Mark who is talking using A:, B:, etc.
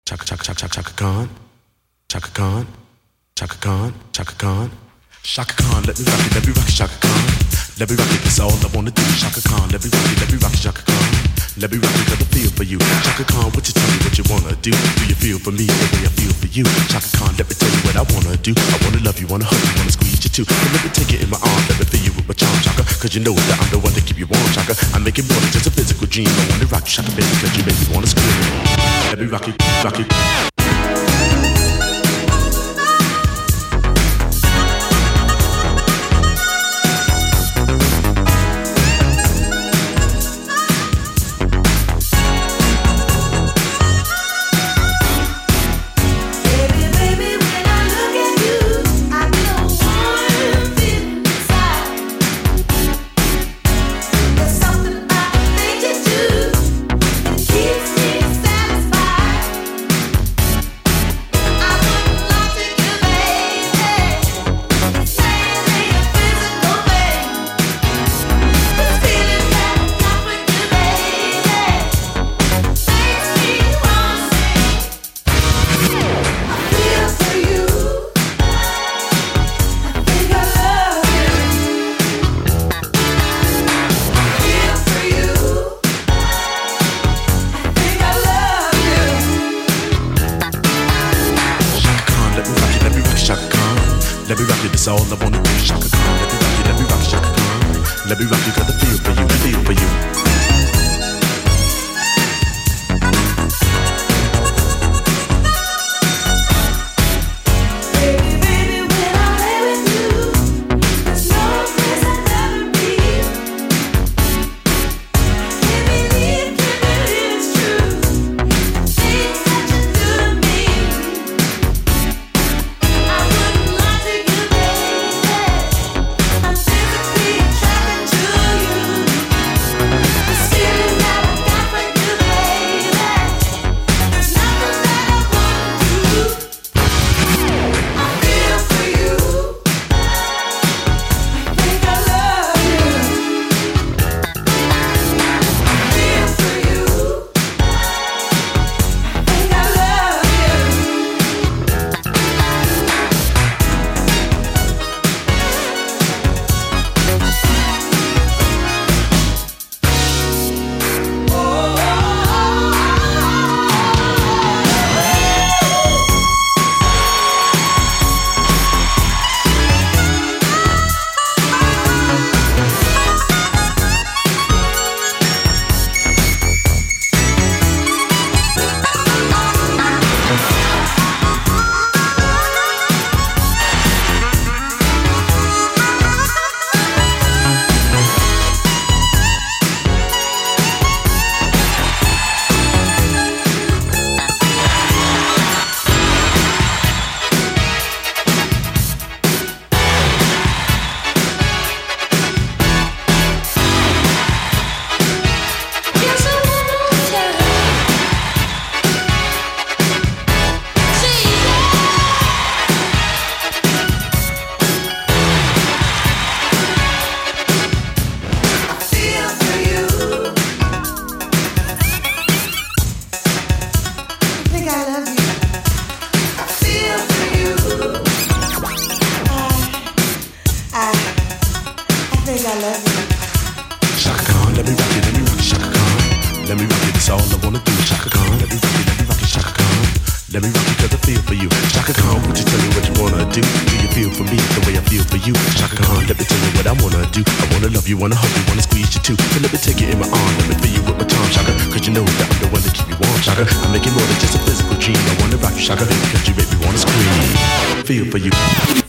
A: Chaka Chaka Chaka Chaka Chaka Khan, Chaka Khan, Chaka Khan, Chaka Khan, Chaka Khan. Let me rock it, Chaka Khan. Let me rock it, that's all I wanna do. Chaka Khan, let me rock it, Chaka Khan. Let me rock it, got the feel for you. Chaka Khan, what you tell me what you wanna do? Do you feel for me the way I feel for you? Chaka Khan, let me tell you what I wanna do. I wanna love you, wanna hug you, wanna squeeze you too. And let me take it in my arms, let me feel you with my charm, Chaka. Cause you know that I'm the one to keep you warm, Chaka. I make it more than just a physical dream. I wanna rock you, Chaka, baby, cause you make me wanna scream. Let me rock it, rock it. Let me rock it, that's all I wanna do. Chaka Khan, let me rock it, Chaka Khan. Let me rock it, got the feel for you, feel for you. Chaka Khan, let me rock it, Chaka Khan. Let me rock it, that's all I wanna do. Chaka Khan, let me rock it, Chaka Khan. Let me rock it, cause I feel for you. Chaka Khan, would you tell me what you wanna do? Do you feel for me the way I feel for you? Chaka Khan, let me tell you what I wanna do. I wanna love you, wanna hug you, wanna squeeze you too. So let me take it in my arm, let me feel you with my charm, Chaka. Cause you know that I'm the one to keep you warm, Chaka. I make it more than just a physical dream. I wanna rock you, Chaka, cause you make me wanna scream. Feel for you.